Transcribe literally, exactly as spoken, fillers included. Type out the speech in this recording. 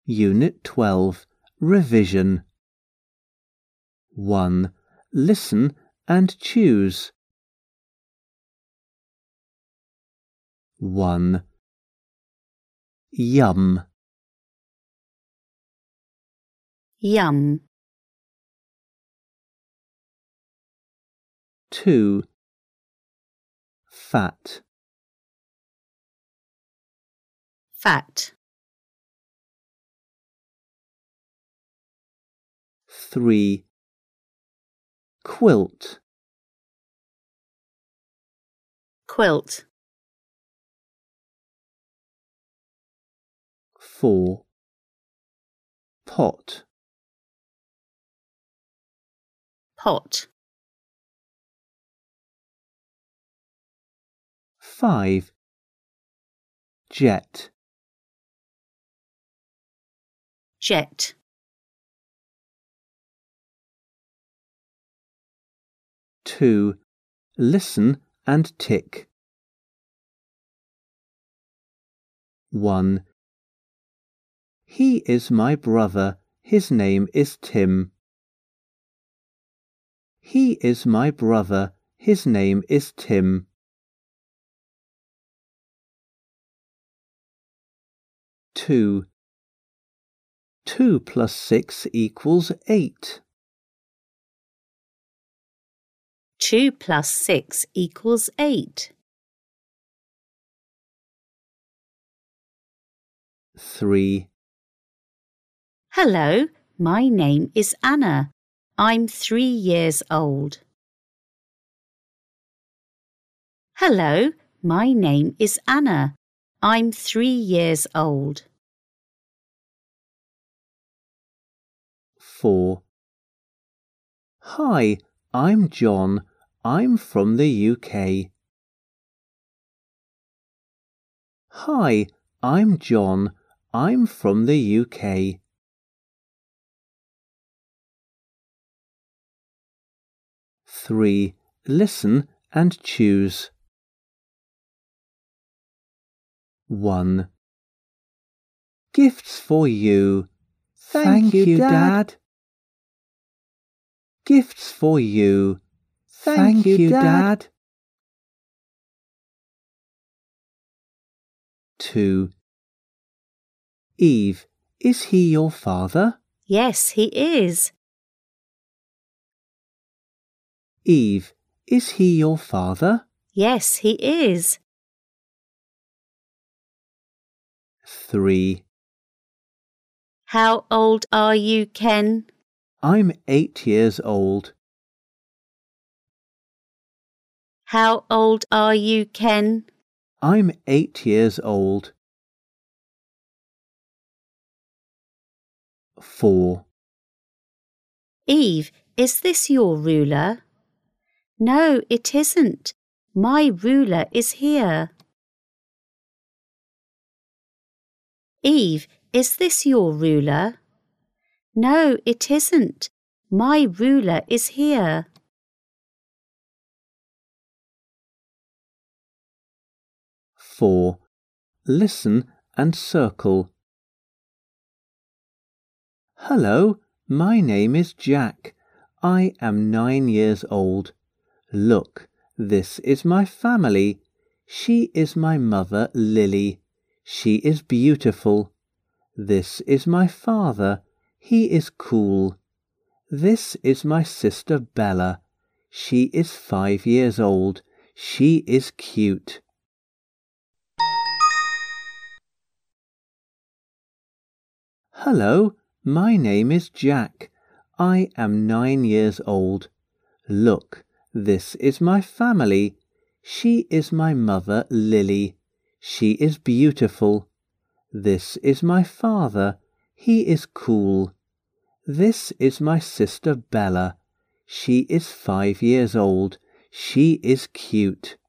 Unit twelve, Revision. one. Listen and choose. one. Yum. Yum. two. Fat. Fat. three. Quilt. Quilt. four. Pot. Pot. five. Jet. Jet. two. Listen and tick. one. He is my brother, his name is Tim. He is my brother, his name is Tim. two. two plus six equals eight. Two plus six equals eight. three. Hello, my name is Anna. I'm three years old. Hello, my name is Anna. I'm three years old. four. Hi, I'm John. I'm from the U K. Hi, I'm John. I'm from the U K. three. Listen and choose. one. Gifts for you. Thank, Thank you, Dad. Dad. Gifts for you. Thank, Thank you, Dad. Dad. two. Eve, is he your father? Yes, he is. Eve, is he your father? Yes, he is. three. How old are you, Ken? I'm eight years old. How old are you, Ken? I'm eight years old. four. Eve, is this your ruler? No, it isn't. My ruler is here. Eve, is this your ruler? No, it isn't. My ruler is here. four. Listen and circle. Hello, my name is Jack. I am nine years old. Look, this is my family. She is my mother, Lily. She is beautiful. This is my father. He is cool. This is my sister, Bella. She is five years old. She is cute. Hello, my name is Jack. I am nine years old. Look, this is my family. She is my mother, Lily. She is beautiful. This is my father. He is cool. This is my sister, Bella. She is five years old. She is cute.